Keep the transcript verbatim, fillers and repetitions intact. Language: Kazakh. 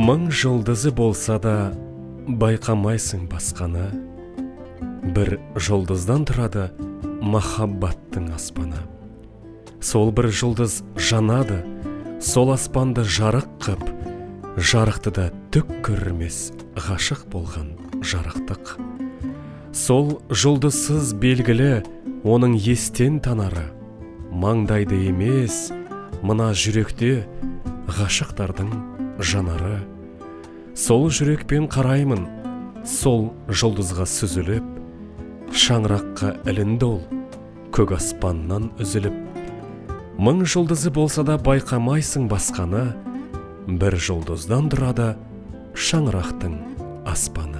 Мың жұлдызы болса да байқамайсың басқаны, бір жұлдыздан тұрады махаббаттың аспаны. Сол бір жұлдыз жанады, сол аспанды жарық қып, жарықты да түк көрмес ғашық болған жарықтық. Сол жұлдызсыз белгілі оның естен танары, маңдайды емес, мына жүректе ғашықтардың жанары. Сол жүрекпен қараймын, сол жұлдызға сүзіліп, шаңыраққа ілінді ол, көк аспаннан үзіліп. Мың жұлдызы болса да байқамайсың басқаны, бір жұлдыздан тұрады шаңырақтың аспаны.